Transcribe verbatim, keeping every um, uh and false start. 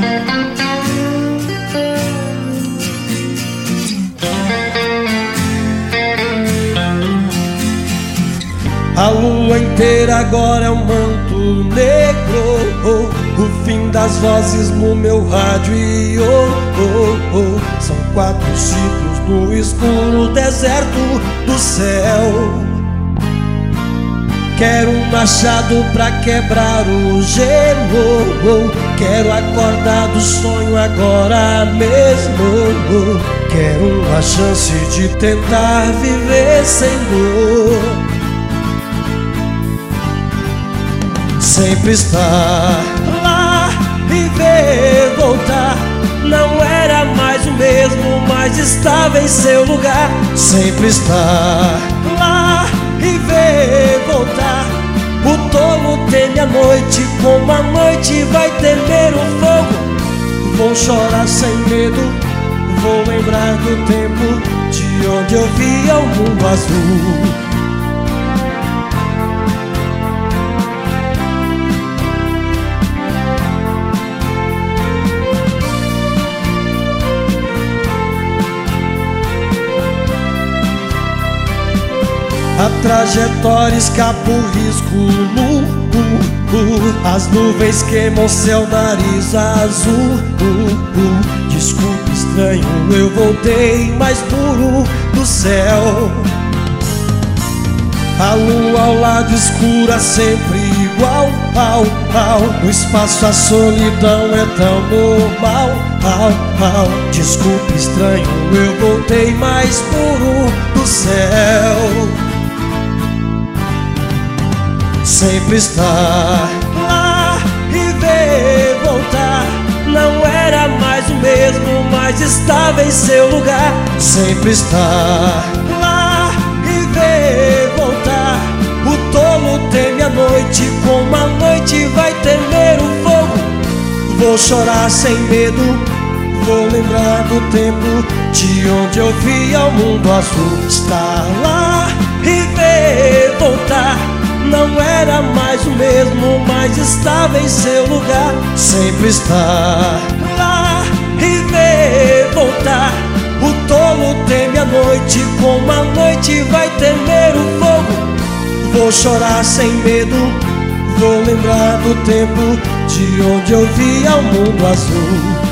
A lua inteira agora é um manto negro, oh, o fim das vozes no meu rádio e oh, oh, oh, são quatro ciclos no escuro deserto do céu. Quero um machado pra quebrar o gelo, oh, quero acordar do sonho agora mesmo, oh, quero uma chance de tentar viver sem dor. Sempre estar lá e ver voltar. Não era mais o mesmo, mas estava em seu lugar. Sempre estar lá e ver voltar. O tolo teme a noite, como a noite vai temer o fogo. Vou chorar sem medo, vou lembrar do tempo de onde eu via o mundo azul. A trajetória escapa o risco nu, uh, uh, as nuvens queimam seu nariz azul, uh, uh, desculpe estranho, eu voltei mais puro do céu. A lua ao lado escura sempre igual, ao, ao, no espaço a solidão é tão normal, ao, ao, desculpe estranho, eu voltei mais puro do céu. Sempre estar lá e ver voltar. Não era mais o mesmo, mas estava em seu lugar. Sempre estar lá e ver voltar. O tolo teme a noite, como a noite vai temer o fogo. Vou chorar sem medo, vou lembrar do tempo de onde eu via o mundo azul. Estar lá e ver voltar. Não era mais o mesmo, mas estava em seu lugar. Sempre estar lá e ver voltar. O tolo teme a noite, como a noite vai temer o fogo. Vou chorar sem medo, vou lembrar do tempo de onde eu via o mundo azul.